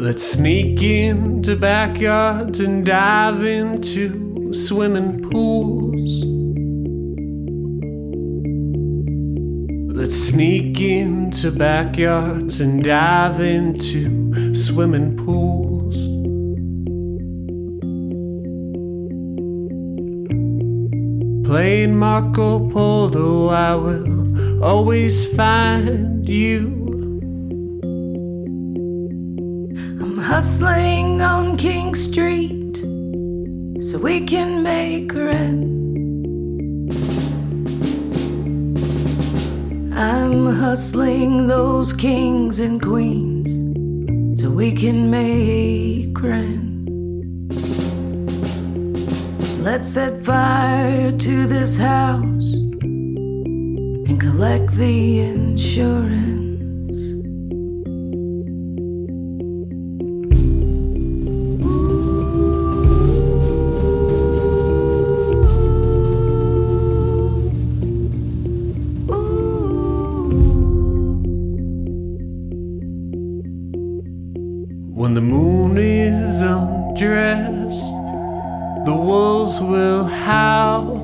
Let's sneak into backyards and dive into swimming pools. Let's sneak into backyards and dive into swimming pools. Playing Marco Polo, I will always find you. I'm hustling on King Street so we can make rent. I'm hustling those kings and queens so we can make rent. Let's set fire to this house and collect the insurance. When the moon is undressed, the wolves will howl.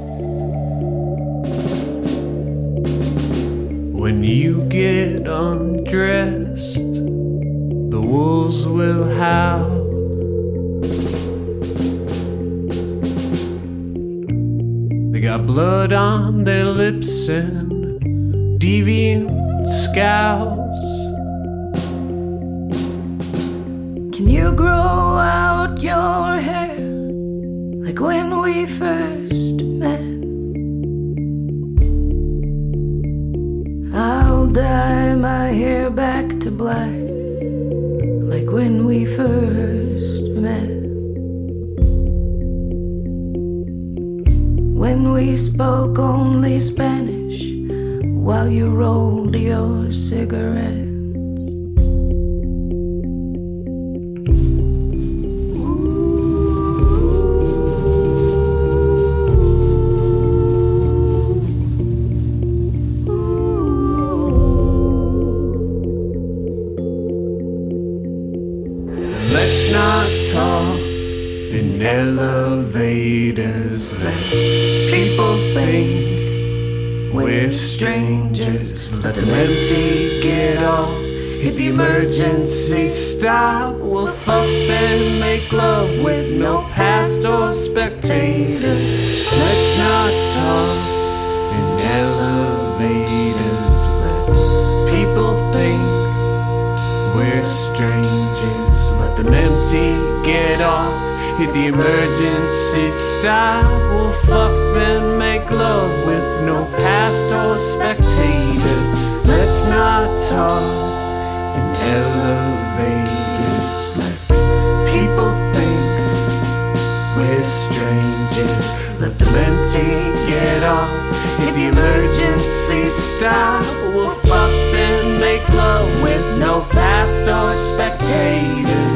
When you get undressed, the wolves will howl. They got blood on their lips and deviant scowls. Can you grow out your hair like when we first met? I'll dye my hair back to black like when we first met. When we spoke only Spanish while you rolled your cigarette. Let's not talk in elevators. Let people think we're strangers. Let them empty, get off, hit the emergency stop. We'll fuck then make love with no past or spectators. Let's not talk in elevators. Let people think we're strangers. Let them empty, get off, hit the emergency stop. We'll fuck then make love with no past or spectators. Let's not talk in elevators. Let people think we're strangers. Let them empty, get off, hit the emergency stop. We'll fuck then make love with no past or spectators.